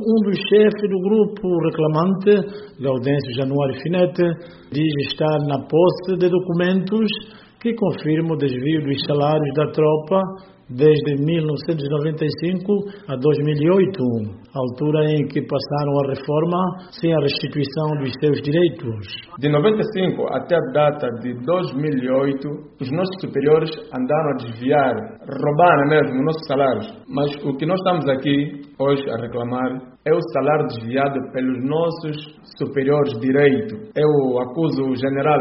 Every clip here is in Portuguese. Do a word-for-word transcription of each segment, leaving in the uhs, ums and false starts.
um dos chefes do grupo reclamante, Gaudêncio Januário Finete, diz estar na posse de documentos que confirmam o desvio dos salários da tropa desde mil novecentos e noventa e cinco a dois mil e oito, altura em que passaram a reforma sem a restituição dos seus direitos. De noventa e cinco até a data de dois mil e oito, os nossos superiores andaram a desviar, roubaram mesmo nossos salários. Mas o que nós estamos aqui hoje a reclamar é o salário desviado pelos nossos superiores de direito. Eu acuso o general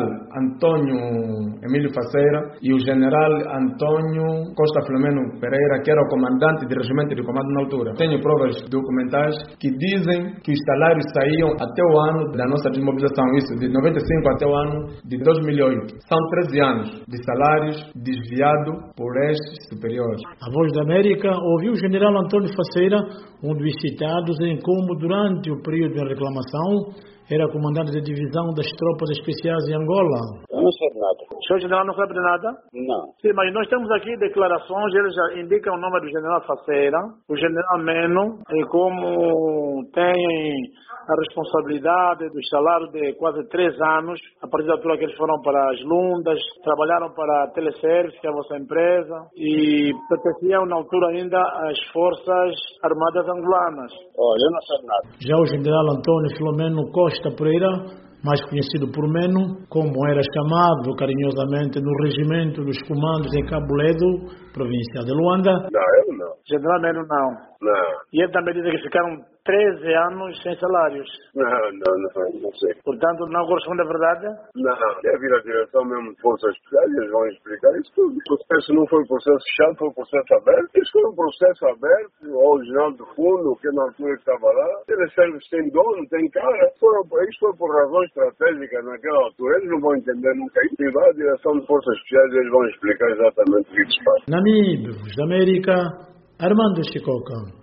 Antônio Emílio Faceira e o general Antônio Costa Filomeno Pereira, que era o comandante de regimento de comando na altura. Tenho provas documentais que dizem que os salários saíam até o ano da nossa desmobilização, isso, de noventa e cinco até o ano de dois mil e oito. São treze anos de salários desviados por estes superiores. A Voz da América ouviu o general Antônio Faceira, um dos citados em como durante o período de reclamação era comandante da divisão das tropas especiais em Angola. Eu não sei nada. O senhor general não sabe de nada? Não. Sim, mas nós temos aqui declarações, eles já indicam o nome do general Faceira, o general Meno, e como tem a responsabilidade dos salários de quase três anos, a partir da altura que eles foram para as Lundas, trabalharam para a Teleservice, que é a vossa empresa, e pertenciam na altura ainda às Forças Armadas Angolanas. Olha, eu não sei nada. Já o general Antônio Filomeno Costa Pereira, mais conhecido por Meno, como era chamado carinhosamente no regimento dos comandos em Cabo Ledo, província de Luanda. Não, eu não. General Meno não. Não. E ele também diz que ficaram treze anos sem salários. Não, não, não, não sei. Portanto, não corresponde à verdade? Não, deve vir a direção mesmo de Forças Especiais, eles vão explicar isso tudo. O processo não foi um processo fechado, foi um processo aberto. Isso foi um processo aberto, o original do fundo, que na altura que estava lá. Ele serve tem dono, tem cara. Foram, isso foi por razões estratégicas naquela altura. Eles não vão entender nunca isso. E vai a direção de Forças Especiais, eles vão explicar exatamente o que se faz. Namíbia, Voz da América, Armando Chicoca.